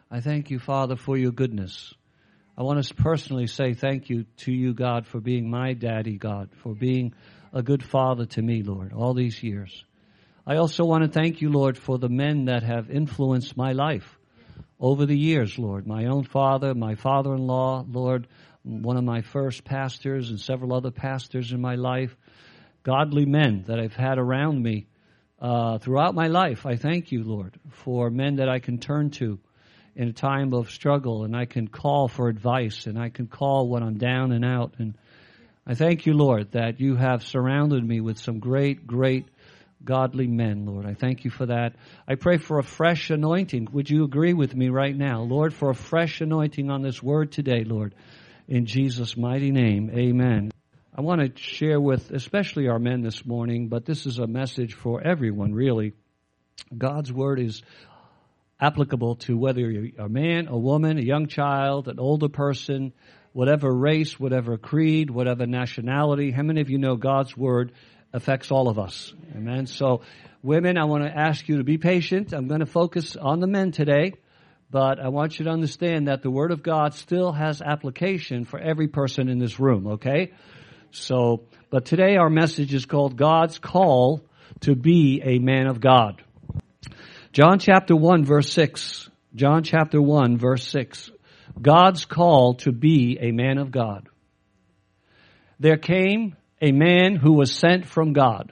I thank you, Father, for your goodness. I want to personally say thank you to you, God, for being my daddy, God, for being a good father to me, Lord, all these years. I also want to thank you, Lord, for the men that have influenced my life over the years, Lord. My own father, my father-in-law, Lord, one of my first pastors and several other pastors in my life, godly men that I've had around me throughout my life. I thank you, Lord, for men that I can turn to in a time of struggle, and I can call for advice, and I can call when I'm down and out. And I thank you, Lord, that you have surrounded me with some great, great godly men, Lord. I thank you for that. I pray for a fresh anointing. Would you agree with me right now, Lord, for a fresh anointing on this word today, Lord, in Jesus' mighty name, amen. I want to share with especially our men this morning, but this is a message for everyone, really. God's word is applicable to whether you're a man, a woman, a young child, an older person, whatever race, whatever creed, whatever nationality. How many of you know God's word affects all of us? Amen. So, women, I want to ask you to be patient. I'm going to focus on the men today, but I want you to understand that the word of God still has application for every person in this room, okay? So, but today our message is called God's Call to be a Man of God. John chapter 1, verse 6. John chapter 1, verse 6. God's call to be a man of God. There came a man who was sent from God.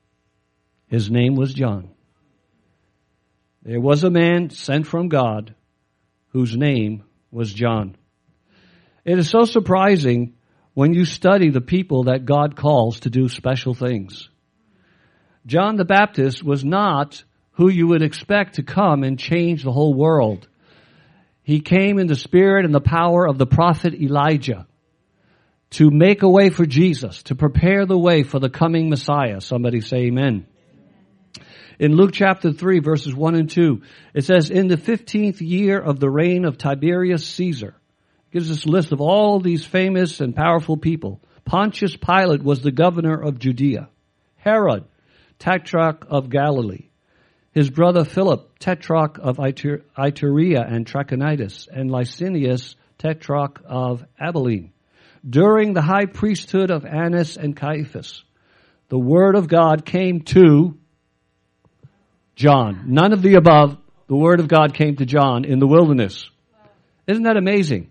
His name was John. There was a man sent from God whose name was John. It is so surprising when you study the people that God calls to do special things. John the Baptist was not who you would expect to come and change the whole world. He came in the spirit and the power of the prophet Elijah to make a way for Jesus, to prepare the way for the coming Messiah. Somebody say amen. In Luke chapter 3, verses 1 and 2, it says, in the 15th year of the reign of Tiberius Caesar, it gives us a list of all these famous and powerful people. Pontius Pilate was the governor of Judea. Herod, tetrarch of Galilee. His brother Philip, tetrarch of Iturea and Trachonitis, and Lysanias, tetrarch of Abilene. During the high priesthood of Annas and Caiaphas, the word of God came to John. None of the above, the word of God came to John in the wilderness. Isn't that amazing?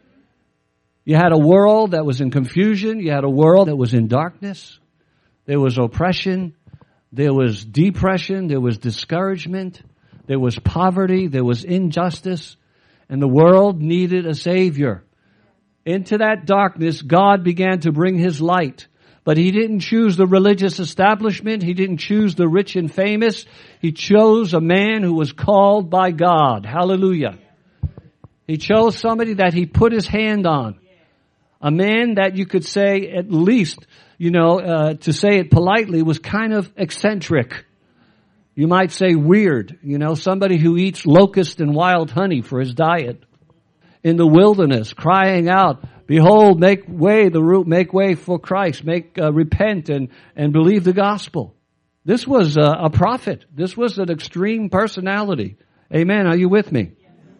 You had a world that was in confusion. You had a world that was in darkness. There was oppression. There was depression, there was discouragement, there was poverty, there was injustice, and the world needed a Savior. Into that darkness, God began to bring His light. But He didn't choose the religious establishment. He didn't choose the rich and famous. He chose a man who was called by God. Hallelujah. He chose somebody that He put His hand on. A man that you could say at least, to say it politely, was kind of eccentric. You might say weird, somebody who eats locust and wild honey for his diet. In the wilderness, crying out, behold, make way for Christ, repent and believe the gospel. This was a prophet. This was an extreme personality. Amen. Are you with me?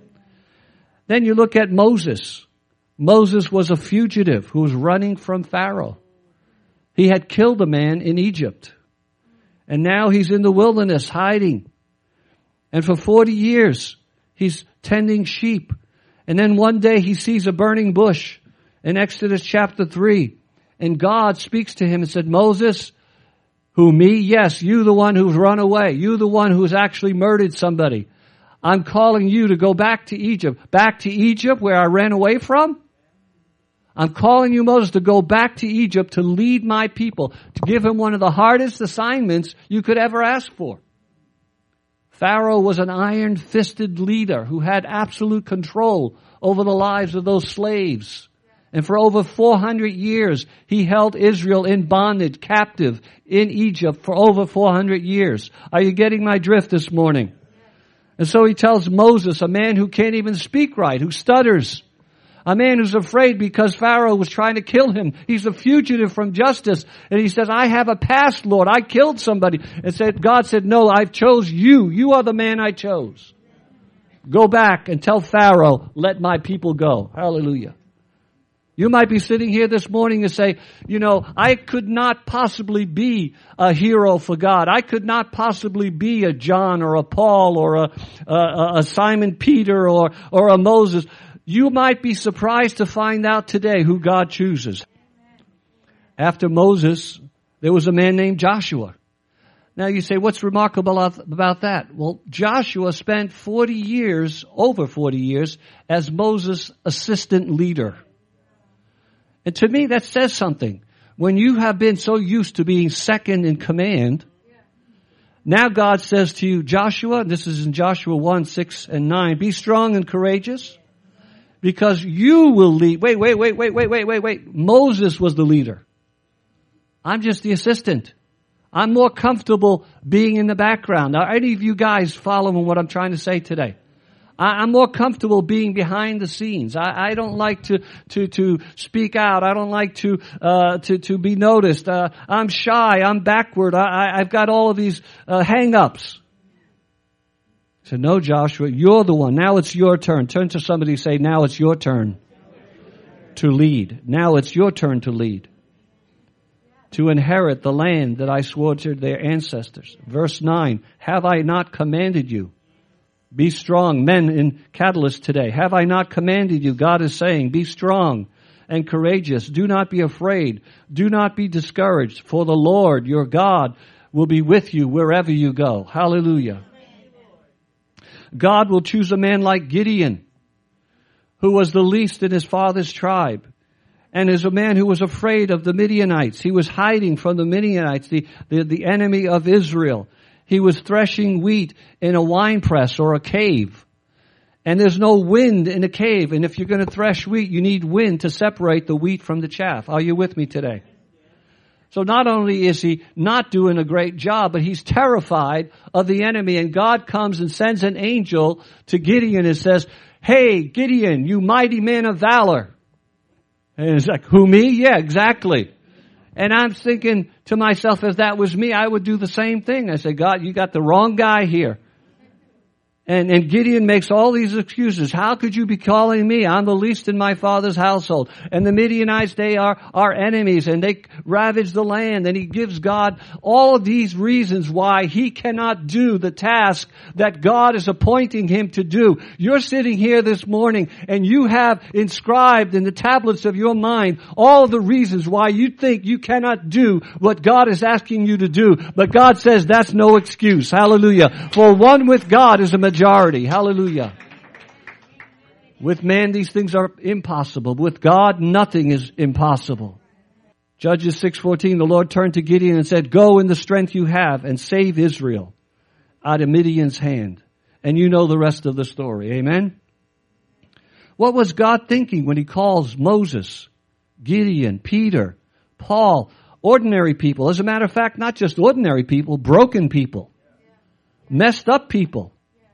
Then you look at Moses. Moses was a fugitive who was running from Pharaoh. He had killed a man in Egypt. And now he's in the wilderness hiding. And for 40 years, he's tending sheep. And then one day he sees a burning bush in Exodus chapter 3. And God speaks to him and said, Moses, who me? Yes, you the one who's run away. You the one who's actually murdered somebody. I'm calling you to go back to Egypt. Back to Egypt where I ran away from? I'm calling you, Moses, to go back to Egypt to lead my people, to give him one of the hardest assignments you could ever ask for. Pharaoh was an iron-fisted leader who had absolute control over the lives of those slaves. And for over 400 years, he held Israel in bondage, captive in Egypt for over 400 years. Are you getting my drift this morning? And so he tells Moses, a man who can't even speak right, who stutters, a man who's afraid because Pharaoh was trying to kill him. He's a fugitive from justice. And he says, I have a past, Lord. I killed somebody. And God said, no, I've chose you. You are the man I chose. Go back and tell Pharaoh, let my people go. Hallelujah. You might be sitting here this morning and say, I could not possibly be a hero for God. I could not possibly be a John or a Paul or a Simon Peter or a Moses. You might be surprised to find out today who God chooses. After Moses, there was a man named Joshua. Now you say, what's remarkable about that? Well, Joshua spent over 40 years, as Moses' assistant leader. And to me, that says something. When you have been so used to being second in command, now God says to you, Joshua, this is in Joshua 1, 6 and 9, be strong and courageous, because you will lead. Wait. Moses was the leader. I'm just the assistant. I'm more comfortable being in the background. Are any of you guys following what I'm trying to say today? I'm more comfortable being behind the scenes. I don't like to speak out. I don't like to be noticed. I'm shy. I'm backward. I've got all of these hang-ups. So no, Joshua, you're the one. Now it's your turn. Turn to somebody and say, now it's your turn to lead. Now it's your turn to lead. To inherit the land that I swore to their ancestors. Verse 9, have I not commanded you? Be strong, men in Catalyst today. Have I not commanded you? God is saying, be strong and courageous. Do not be afraid. Do not be discouraged. For the Lord, your God, will be with you wherever you go. Hallelujah. God will choose a man like Gideon, who was the least in his father's tribe. And is a man who was afraid of the Midianites. He was hiding from the Midianites, the enemy of Israel. He was threshing wheat in a winepress or a cave. And there's no wind in a cave. And if you're going to thresh wheat, you need wind to separate the wheat from the chaff. Are you with me today? So not only is he not doing a great job, but he's terrified of the enemy. And God comes and sends an angel to Gideon and says, hey, Gideon, you mighty man of valor. And it's like, who, me? Yeah, exactly. And I'm thinking to myself, if that was me, I would do the same thing. I say, God, you got the wrong guy here. And Gideon makes all these excuses. How could you be calling me? I'm the least in my father's household. And the Midianites, they are our enemies, and they ravage the land. And he gives God all of these reasons why he cannot do the task that God is appointing him to do. You're sitting here this morning, and you have inscribed in the tablets of your mind all of the reasons why you think you cannot do what God is asking you to do. But God says that's no excuse. Hallelujah. For one with God is a majority. Hallelujah. With man, these things are impossible. With God, nothing is impossible. Judges 6:14, the Lord turned to Gideon and said, go in the strength you have and save Israel out of Midian's hand. And you know the rest of the story. Amen? What was God thinking when he calls Moses, Gideon, Peter, Paul, ordinary people? As a matter of fact, not just ordinary people, broken people, messed up people.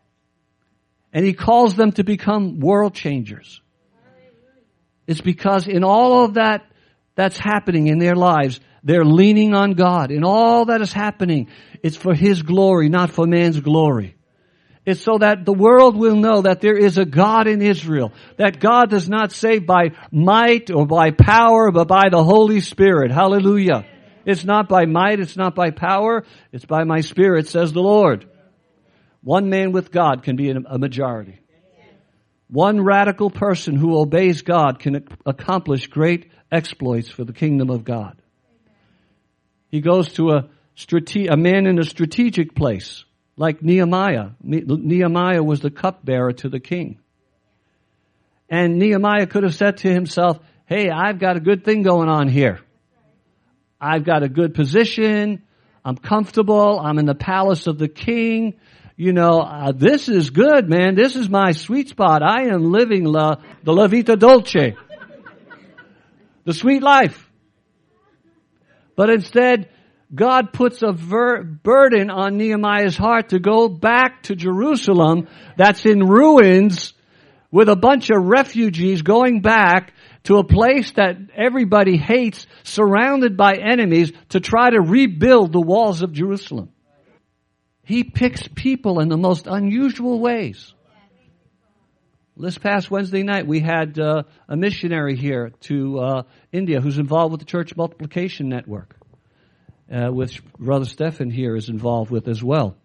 And he calls them to become world changers. It's because in all of that's happening in their lives, they're leaning on God. In all that is happening, it's for his glory, not for man's glory. It's so that the world will know that there is a God in Israel. That God does not save by might or by power, but by the Holy Spirit. Hallelujah. It's not by might, it's not by power, it's by my Spirit, says the Lord. One man with God can be a majority. One radical person who obeys God can accomplish great exploits for the kingdom of God. He goes to a man in a strategic place, like Nehemiah. Nehemiah was the cupbearer to the king. And Nehemiah could have said to himself, hey, I've got a good thing going on here. I've got a good position. I'm comfortable. I'm in the palace of the king. This is good, man. This is my sweet spot. I am living the la vita dolce. The sweet life. But instead, God puts a burden on Nehemiah's heart to go back to Jerusalem that's in ruins with a bunch of refugees going back to a place that everybody hates, surrounded by enemies, to try to rebuild the walls of Jerusalem. He picks people in the most unusual ways. This past Wednesday night, we had a missionary here to India who's involved with the Church Multiplication Network, which Brother Stephan here is involved with as well.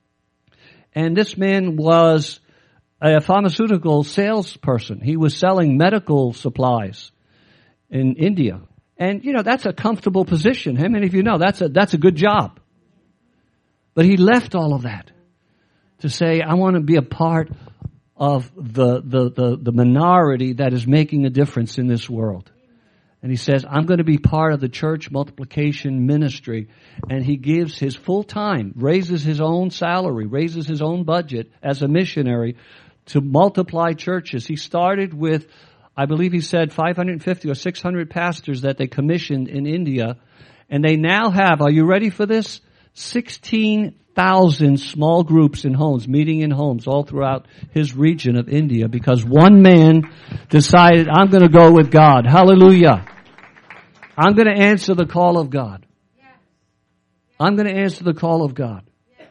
And this man was a pharmaceutical salesperson. He was selling medical supplies in India. And, you know, that's a comfortable position. How many of you know that's a good job? But he left all of that to say, I want to be a part of the minority that is making a difference in this world. And he says, I'm going to be part of the church multiplication ministry. And he gives his full time, raises his own salary, raises his own budget as a missionary to multiply churches. He started with, I believe he said 550 or 600 pastors that they commissioned in India. And they now have, are you ready for this? 16,000 small groups in homes, meeting in homes all throughout his region of India, because one man decided, I'm going to go with God. Hallelujah. I'm going to answer the call of God. I'm going to answer the call of God.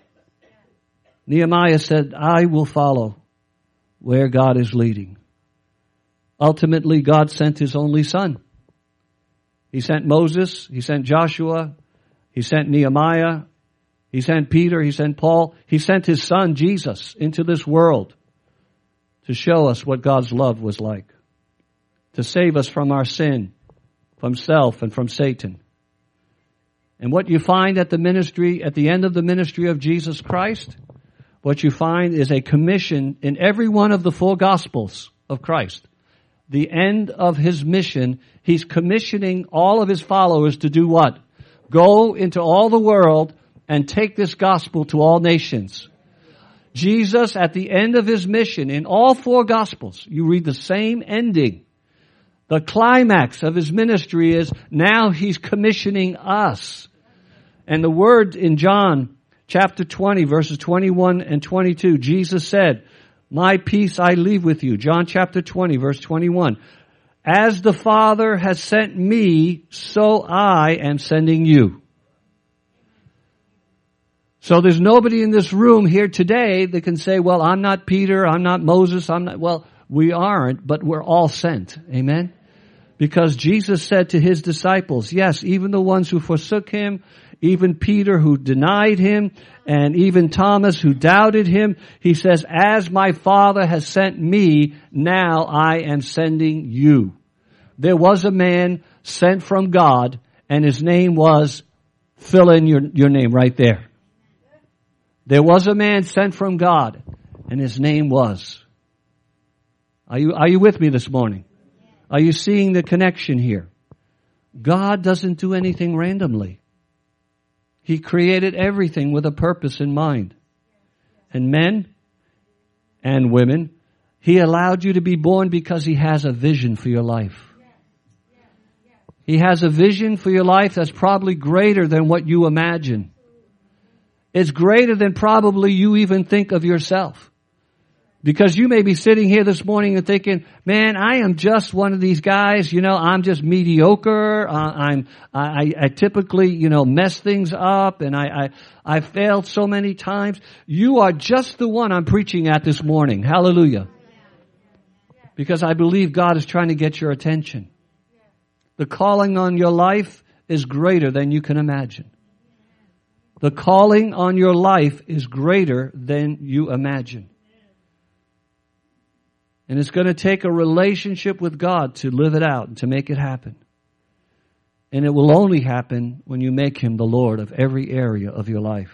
Nehemiah said, I will follow where God is leading. Ultimately, God sent His only Son. He sent Moses, He sent Joshua, He sent Nehemiah, He sent Peter, He sent Paul. He sent His Son, Jesus, into this world to show us what God's love was like, to save us from our sin, from self, and from Satan. And what you find at the ministry, at the end of the ministry of Jesus Christ, what you find is a commission in every one of the four Gospels of Christ. The end of His mission, He's commissioning all of His followers to do what? Go into all the world and take this gospel to all nations. Jesus, at the end of His mission, in all four Gospels, you read the same ending. The climax of His ministry is now He's commissioning us. And the word in John chapter 20, verses 21 and 22, Jesus said, my peace I leave with you. John chapter 20, verse 21. As the Father has sent me, so I am sending you. So there's nobody in this room here today that can say, well, I'm not Peter, I'm not Moses, well, we aren't, but we're all sent. Amen? Because Jesus said to His disciples, yes, even the ones who forsook Him, even Peter who denied Him, and even Thomas who doubted Him, He says, as my Father has sent me, now I am sending you. There was a man sent from God, and his name was, fill in your name right there. There was a man sent from God, and his name was. Are you with me this morning? Are you seeing the connection here? God doesn't do anything randomly. He created everything with a purpose in mind. And men and women, He allowed you to be born because He has a vision for your life. He has a vision for your life that's probably greater than what you imagine. It's greater than probably you even think of yourself. Because you may be sitting here this morning and thinking, man, I am just one of these guys, I'm just mediocre. I typically, mess things up, and I failed so many times. You are just the one I'm preaching at this morning. Hallelujah. Because I believe God is trying to get your attention. The calling on your life is greater than you can imagine. The calling on your life is greater than you imagine. And it's going to take a relationship with God to live it out and to make it happen. And it will only happen when you make Him the Lord of every area of your life.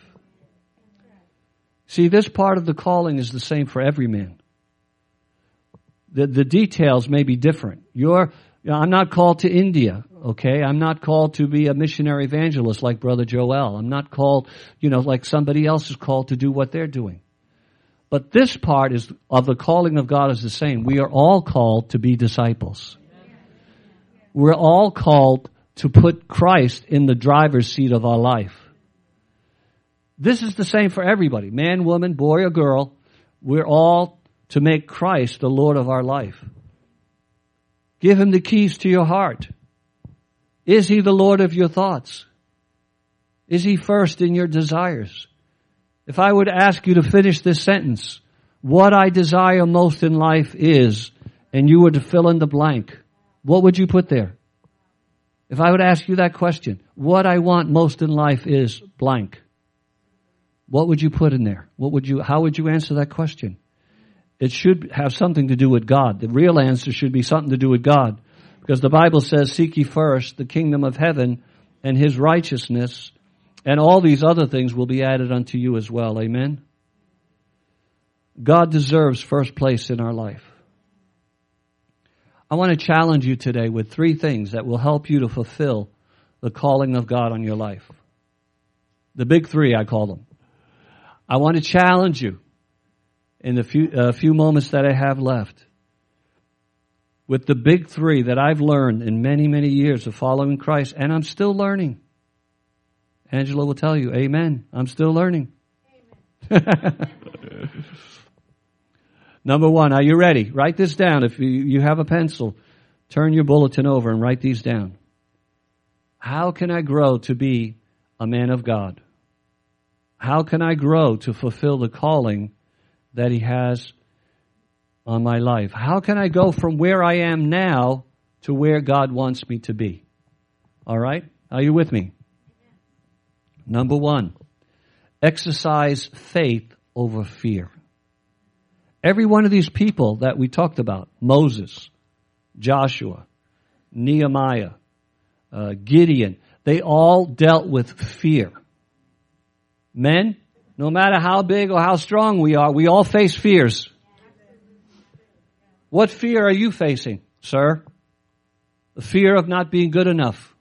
See, this part of the calling is the same for every man. The details may be different. I'm not called to India, okay? I'm not called to be a missionary evangelist like Brother Joel. I'm not called, like somebody else is called to do what they're doing. But this part of the calling of God is the same. We are all called to be disciples. We're all called to put Christ in the driver's seat of our life. This is the same for everybody. Man, woman, boy, or girl. We're all to make Christ the Lord of our life. Give Him the keys to your heart. Is He the Lord of your thoughts? Is He first in your desires? If I would ask you to finish this sentence, what I desire most in life is, and you were to fill in the blank, what would you put there? If I would ask you that question, what I want most in life is blank. What would you put in there? How would you answer that question? It should have something to do with God. The real answer should be something to do with God. Because the Bible says, seek ye first the kingdom of heaven and His righteousness, and all these other things will be added unto you as well. Amen? God deserves first place in our life. I want to challenge you today with 3 things that will help you to fulfill the calling of God on your life. The big 3, I call them. I want to challenge you in the few moments that I have left with the big 3 that I've learned in many, many years of following Christ, and I'm still learning. Angela will tell you, amen, I'm still learning. Number 1, are you ready? Write this down. If you have a pencil, turn your bulletin over and write these down. How can I grow to be a man of God? How can I grow to fulfill the calling that He has on my life? How can I go from where I am now to where God wants me to be? All right? Are you with me? Number 1, exercise faith over fear. Every one of these people that we talked about, Moses, Joshua, Nehemiah, Gideon, they all dealt with fear. Men, no matter how big or how strong we are, we all face fears. What fear are you facing, sir? The fear of not being good enough.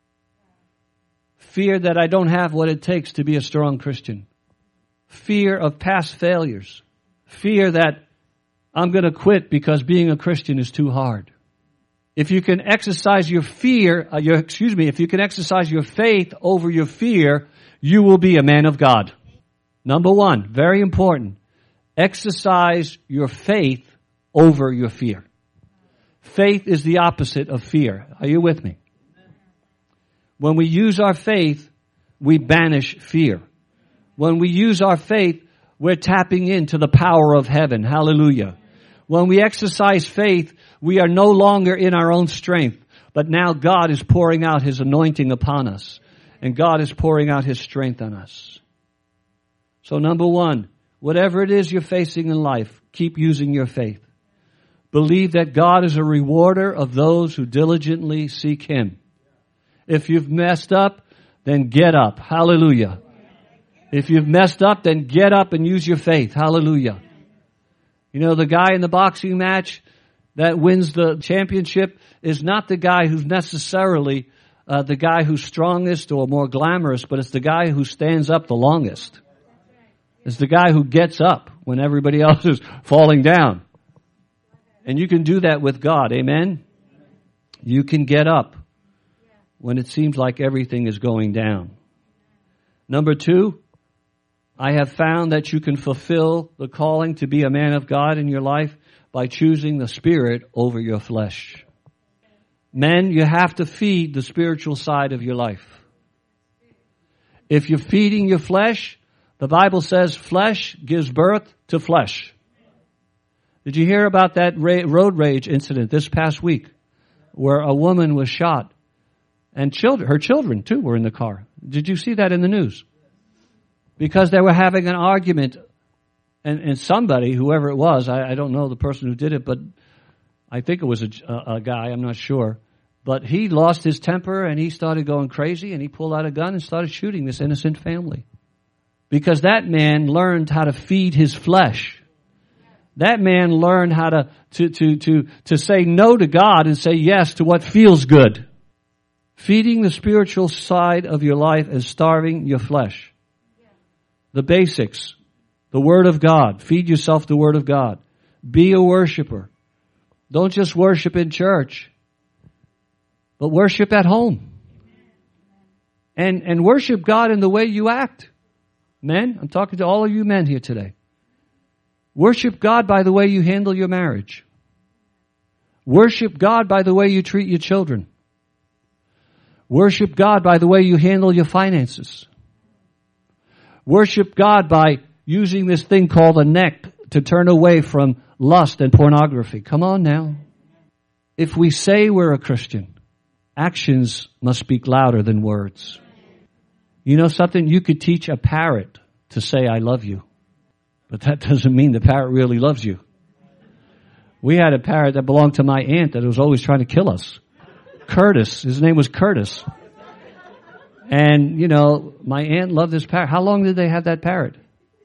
Fear that I don't have what it takes to be a strong Christian. Fear of past failures. Fear that I'm going to quit because being a Christian is too hard. If you can exercise if you can exercise your faith over your fear, you will be a man of God. Number 1, very important. Exercise your faith over your fear. Faith is the opposite of fear. Are you with me? When we use our faith, we banish fear. When we use our faith, we're tapping into the power of heaven. Hallelujah. When we exercise faith, we are no longer in our own strength, but now God is pouring out His anointing upon us, and God is pouring out His strength on us. So number 1, whatever it is you're facing in life, keep using your faith. Believe that God is a rewarder of those who diligently seek Him. If you've messed up, then get up. Hallelujah. If you've messed up, then get up and use your faith. Hallelujah. You know, the guy in the boxing match that wins the championship is not the guy who's necessarily the guy who's strongest or more glamorous, but it's the guy who stands up the longest. It's the guy who gets up when everybody else is falling down. And you can do that with God. Amen? You can get up when it seems like everything is going down. Number 2, I have found that you can fulfill the calling to be a man of God in your life by choosing the Spirit over your flesh. Men, you have to feed the spiritual side of your life. If you're feeding your flesh, the Bible says flesh gives birth to flesh. Did you hear about that road rage incident this past week where a woman was shot and her children too were in the car? Did you see that in the news? Because they were having an argument and somebody, whoever it was, I don't know the person who did it, but I think it was a guy, I'm not sure. But he lost his temper and he started going crazy and he pulled out a gun and started shooting this innocent family. Because that man learned how to feed his flesh. That man learned how to say no to God and say yes to what feels good. Feeding the spiritual side of your life is starving your flesh. The basics. The Word of God. Feed yourself the Word of God. Be a worshiper. Don't just worship in church, but worship at home. And worship God in the way you act. Men, I'm talking to all of you men here today. Worship God by the way you handle your marriage. Worship God by the way you treat your children. Worship God by the way you handle your finances. Worship God by using this thing called a neck to turn away from lust and pornography. Come on now. If we say we're a Christian, actions must speak louder than words. You know something? You could teach a parrot to say, I love you. But that doesn't mean the parrot really loves you. We had a parrot that belonged to my aunt that was always trying to kill us. Curtis. His name was Curtis. And, you know, my aunt loved this parrot. How long did they have that parrot?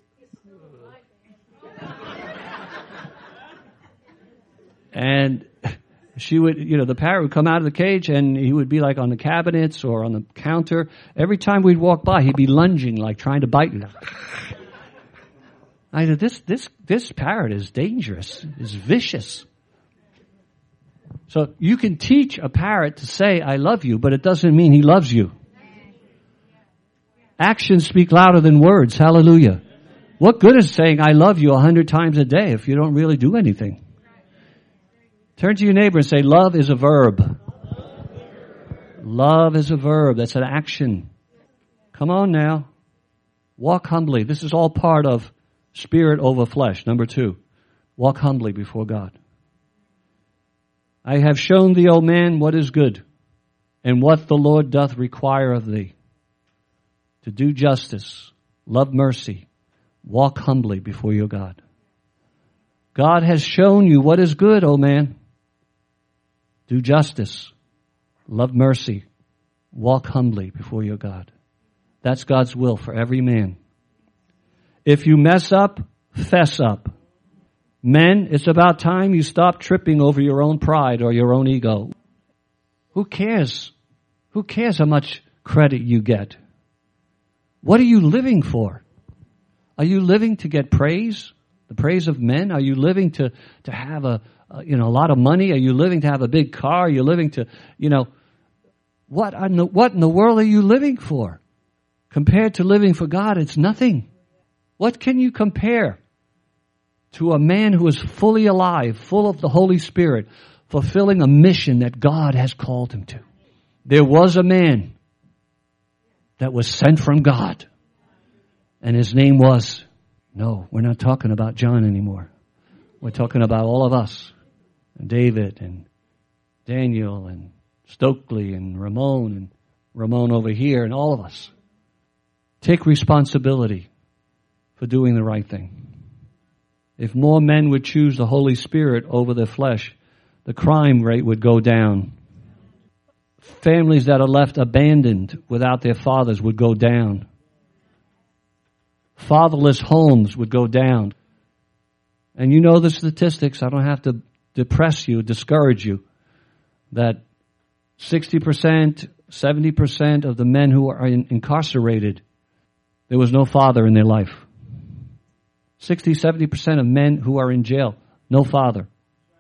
And she would, you know, the parrot would come out of the cage and he would be like on the cabinets or on the counter. Every time we'd walk by, he'd be lunging, like trying to bite you. I said, this parrot is dangerous, is vicious. So you can teach a parrot to say, I love you, but it doesn't mean he loves you. Actions speak louder than words. Hallelujah. What good is saying, I love you 100 times a day if you don't really do anything? Turn to your neighbor and say, love is a verb. Love is a verb. That's an action. Come on now. Walk humbly. This is all part of spirit over flesh. Number 2, walk humbly before God. I have shown thee, O man, what is good, and what the Lord doth require of thee. To do justice, love mercy, walk humbly before your God. God has shown you what is good, O man. Do justice, love mercy, walk humbly before your God. That's God's will for every man. If you mess up, fess up. Men, it's about time you stop tripping over your own pride or your own ego. Who cares? Who cares how much credit you get? What are you living for? Are you living to get praise? The praise of men? Are you living to have a lot of money? Are you living to have a big car? Are you living to, what in the world are you living for? Compared to living for God, it's nothing. What can you compare to a man who is fully alive, full of the Holy Spirit, fulfilling a mission that God has called him to? There was a man that was sent from God, and his name was, no, we're not talking about John anymore. We're talking about all of us, and David and Daniel and Stokely and Ramon over here, and all of us. Take responsibility for doing the right thing. If more men would choose the Holy Spirit over their flesh, the crime rate would go down. Families that are left abandoned without their fathers would go down. Fatherless homes would go down. And you know the statistics. I don't have to depress you, discourage you, that 60%, 70% of the men who are incarcerated, there was no father in their life. 60, 70% of men who are in jail, no father.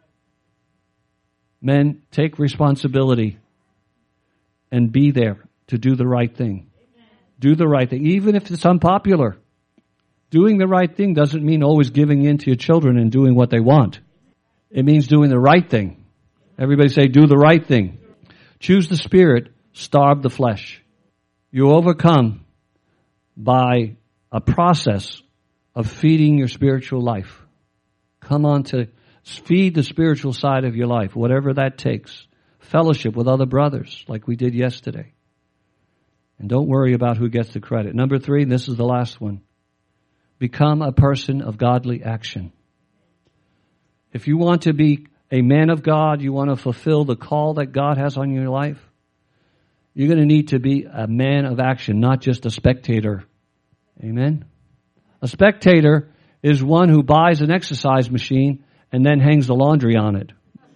Men, take responsibility and be there to do the right thing. Do the right thing, even if it's unpopular. Doing the right thing doesn't mean always giving in to your children and doing what they want. It means doing the right thing. Everybody say, do the right thing. Choose the Spirit, starve the flesh. You overcome by a process of feeding your spiritual life. Come on to feed the spiritual side of your life, whatever that takes. Fellowship with other brothers, like we did yesterday. And don't worry about who gets the credit. Number 3, and this is the last one. Become a person of godly action. If you want to be a man of God, you want to fulfill the call that God has on your life, you're going to need to be a man of action, not just a spectator. Amen? A spectator is one who buys an exercise machine and then hangs the laundry on it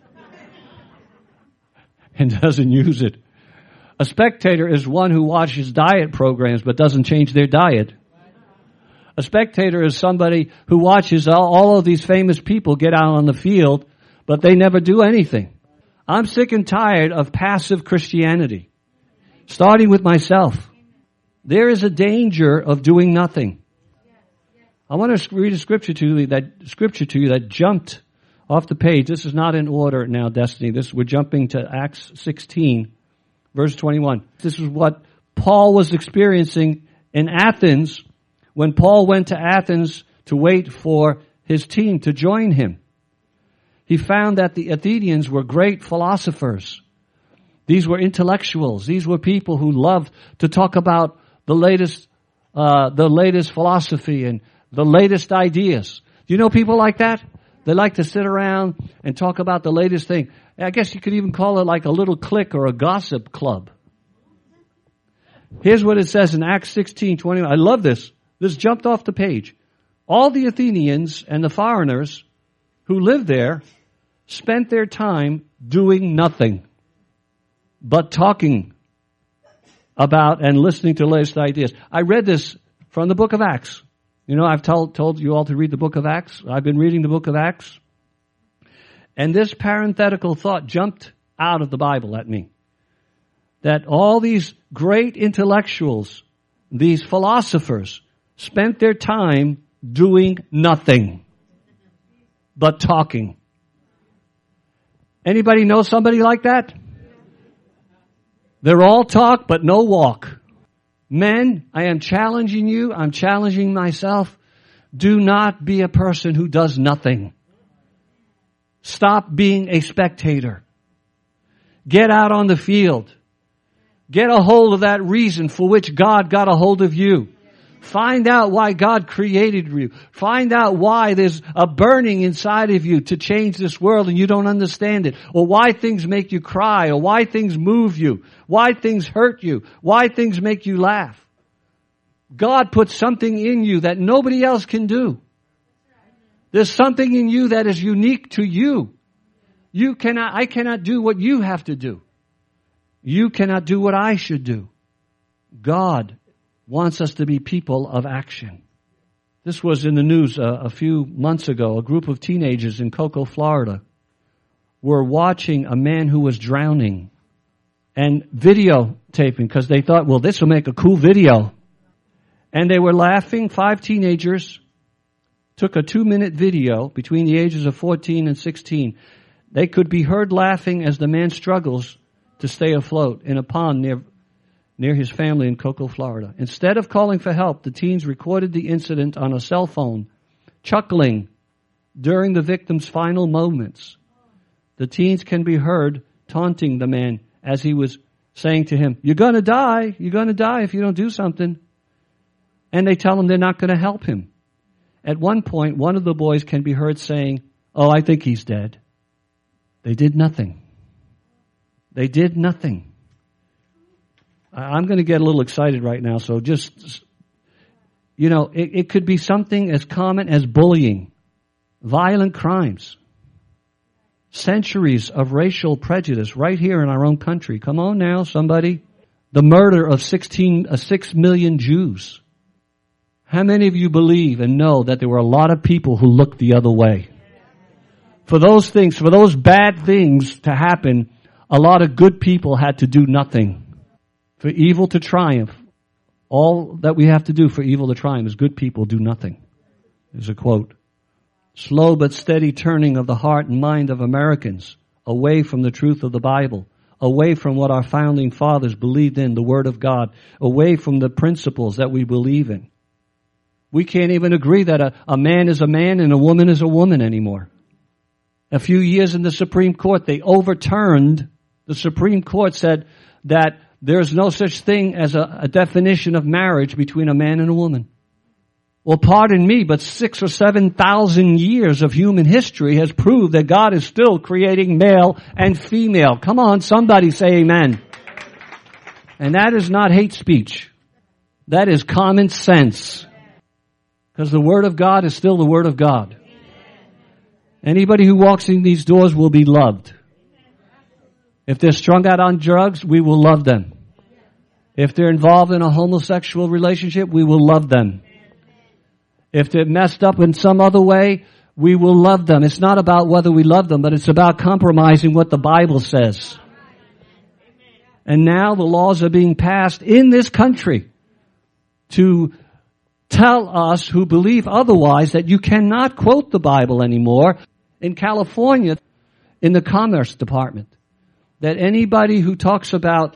and doesn't use it. A spectator is one who watches diet programs but doesn't change their diet. A spectator is somebody who watches all of these famous people get out on the field, but they never do anything. I'm sick and tired of passive Christianity, starting with myself. There is a danger of doing nothing. I want to read a scripture to you that jumped off the page. This is not in order now, Destiny. We're jumping to Acts 16, verse 21. This is what Paul was experiencing in Athens when Paul went to Athens to wait for his team to join him. He found that the Athenians were great philosophers. These were intellectuals. These were people who loved to talk about the latest philosophy and the latest ideas. Do you know people like that? They like to sit around and talk about the latest thing. I guess you could even call it like a little clique or a gossip club. Here's what it says in Acts 16:21. I love this. This jumped off the page. All the Athenians and the foreigners who lived there spent their time doing nothing but talking about and listening to latest ideas. I read this from the book of Acts. You know, I've told you all to read the book of Acts. I've been reading the book of Acts. And this parenthetical thought jumped out of the Bible at me. That all these great intellectuals, these philosophers, spent their time doing nothing but talking. Anybody know somebody like that? They're all talk but no walk. Men, I am challenging you. I'm challenging myself. Do not be a person who does nothing. Stop being a spectator. Get out on the field. Get a hold of that reason for which God got a hold of you. Find out why God created you. Find out why there's a burning inside of you to change this world and you don't understand it. Or why things make you cry. Or why things move you. Why things hurt you. Why things make you laugh. God put something in you that nobody else can do. There's something in you that is unique to you. I cannot do what you have to do. You cannot do what I should do. God wants us to be people of action. This was in the news a few months ago. A group of teenagers in Cocoa, Florida were watching a man who was drowning and videotaping because they thought, well, this will make a cool video. And they were laughing. 5 teenagers took a 2-minute video between the ages of 14 and 16. They could be heard laughing as the man struggles to stay afloat in a pond near his family in Cocoa, Florida. Instead of calling for help, the teens recorded the incident on a cell phone, chuckling during the victim's final moments. The teens can be heard taunting the man as he was saying to him, "You're going to die. You're going to die if you don't do something." And they tell him they're not going to help him. At one point, one of the boys can be heard saying, "Oh, I think he's dead." They did nothing. They did nothing. I'm going to get a little excited right now, so just, it could be something as common as bullying, violent crimes, centuries of racial prejudice right here in our own country. Come on now, somebody. The murder of 6 million Jews. How many of you believe and know that there were a lot of people who looked the other way? For those things, for those bad things to happen, a lot of good people had to do nothing. For evil to triumph, all that we have to do for evil to triumph is good people do nothing. There's a quote. Slow but steady turning of the heart and mind of Americans away from the truth of the Bible, away from what our founding fathers believed in, the Word of God, away from the principles that we believe in. We can't even agree that a man is a man and a woman is a woman anymore. A few years in the Supreme Court, they overturned. The Supreme Court said that there's no such thing as a definition of marriage between a man and a woman. Well, pardon me, but 6,000 or 7,000 years of human history has proved that God is still creating male and female. Come on, somebody say amen. And that is not hate speech. That is common sense. Because the Word of God is still the Word of God. Anybody who walks in these doors will be loved. If they're strung out on drugs, we will love them. If they're involved in a homosexual relationship, we will love them. If they're messed up in some other way, we will love them. It's not about whether we love them, but it's about compromising what the Bible says. And now the laws are being passed in this country to tell us who believe otherwise that you cannot quote the Bible anymore. In California, in the Commerce Department, that anybody who talks about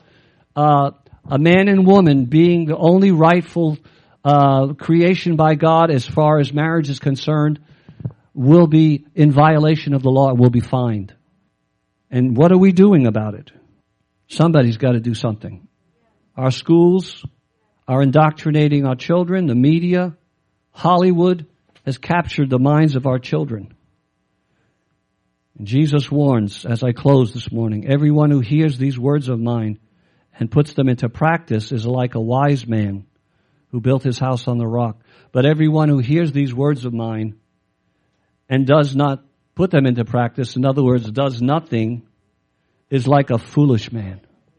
a man and woman being the only rightful creation by God as far as marriage is concerned, will be in violation of the law and will be fined. And what are we doing about it? Somebody's got to do something. Our schools are indoctrinating our children. The media, Hollywood has captured the minds of our children. And Jesus warns, as I close this morning, everyone who hears these words of mine and puts them into practice is like a wise man who built his house on the rock. But everyone who hears these words of mine and does not put them into practice, in other words, does nothing, is like a foolish man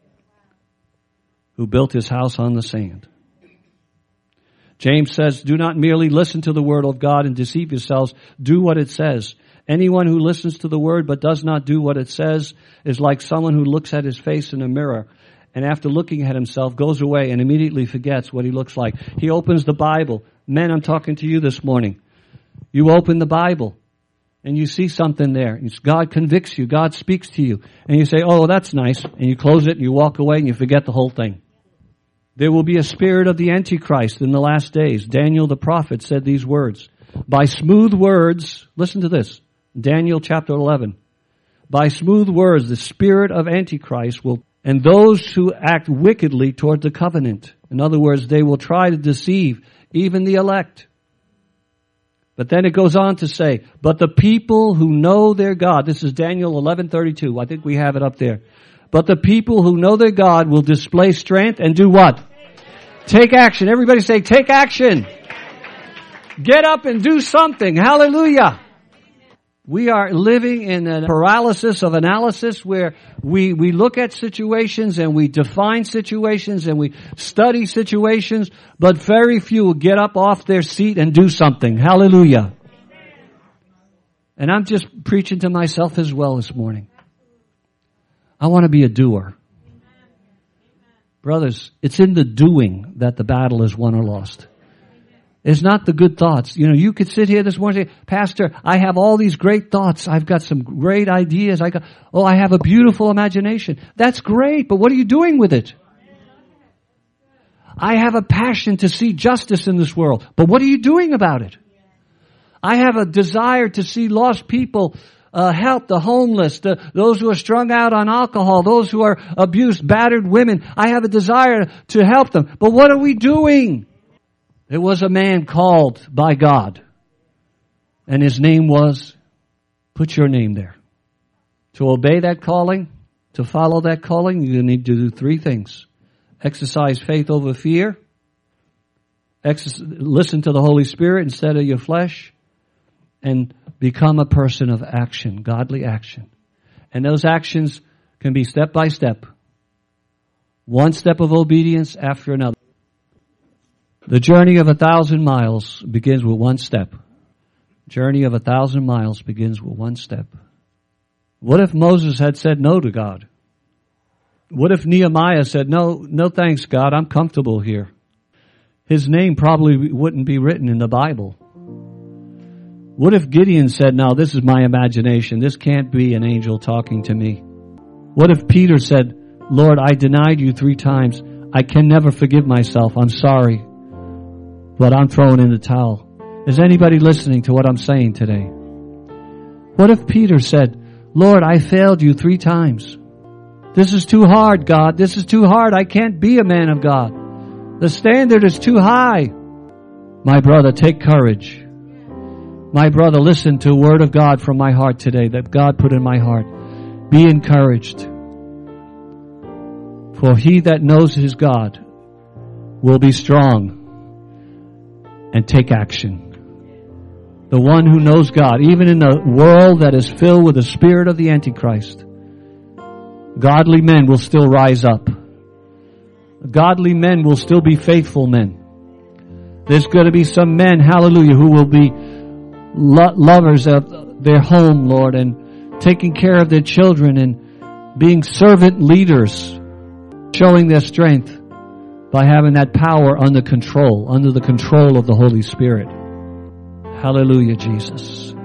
who built his house on the sand. James says, do not merely listen to the word of God and deceive yourselves. Do what it says. Anyone who listens to the word but does not do what it says is like someone who looks at his face in a mirror and after looking at himself goes away and immediately forgets what he looks like. He opens the Bible. Men, I'm talking to you this morning. You open the Bible and you see something there. God convicts you. God speaks to you. And you say, oh, that's nice. And you close it and you walk away and you forget the whole thing. There will be a spirit of the Antichrist in the last days. Daniel the prophet said these words. By smooth words, listen to this, Daniel chapter 11. By smooth words, the spirit of Antichrist will, and those who act wickedly toward the covenant. In other words, they will try to deceive even the elect. But then it goes on to say, but the people who know their God, this is Daniel 11:32. I think we have it up there. But the people who know their God will display strength and do what? Take action. Everybody say, take action. Get up and do something. Hallelujah. We are living in a paralysis of analysis where we look at situations and we define situations and we study situations, but very few will get up off their seat and do something. Hallelujah. And I'm just preaching to myself as well this morning. I want to be a doer. Brothers, it's in the doing that the battle is won or lost. It's not the good thoughts. You know, you could sit here this morning and say, Pastor, I have all these great thoughts. I've got some great ideas. I have a beautiful imagination. That's great, but what are you doing with it? I have a passion to see justice in this world, but what are you doing about it? I have a desire to see lost people help the homeless, those who are strung out on alcohol, those who are abused, battered women. I have a desire to help them. But what are we doing? There was a man called by God, and his name was, put your name there. To obey that calling, to follow that calling, you need to do three things. Exercise faith over fear. Listen to the Holy Spirit instead of your flesh. And become a person of action, godly action. And those actions can be step by step. One step of obedience after another. The journey of 1,000 miles begins with one step. Journey of 1,000 miles begins with one step. What if Moses had said no to God? What if Nehemiah said, no thanks, God, I'm comfortable here? His name probably wouldn't be written in the Bible. What if Gideon said, no, this is my imagination. This can't be an angel talking to me. What if Peter said, Lord, I denied you 3 times. I can never forgive myself. I'm sorry, but I'm throwing in the towel. Is anybody listening to what I'm saying today? What if Peter said, Lord, I failed you 3 times. This is too hard, God. This is too hard. I can't be a man of God. The standard is too high. My brother, take courage. My brother, listen to a word of God from my heart today that God put in my heart. Be encouraged. For he that knows his God will be strong and take action. The one who knows God, even in a world that is filled with the spirit of the Antichrist, godly men will still rise up. Godly men will still be faithful men. There's going to be some men, hallelujah, who will be lovers of their home, Lord, and taking care of their children and being servant leaders, showing their strength by having that power under the control of the Holy Spirit. Hallelujah, Jesus.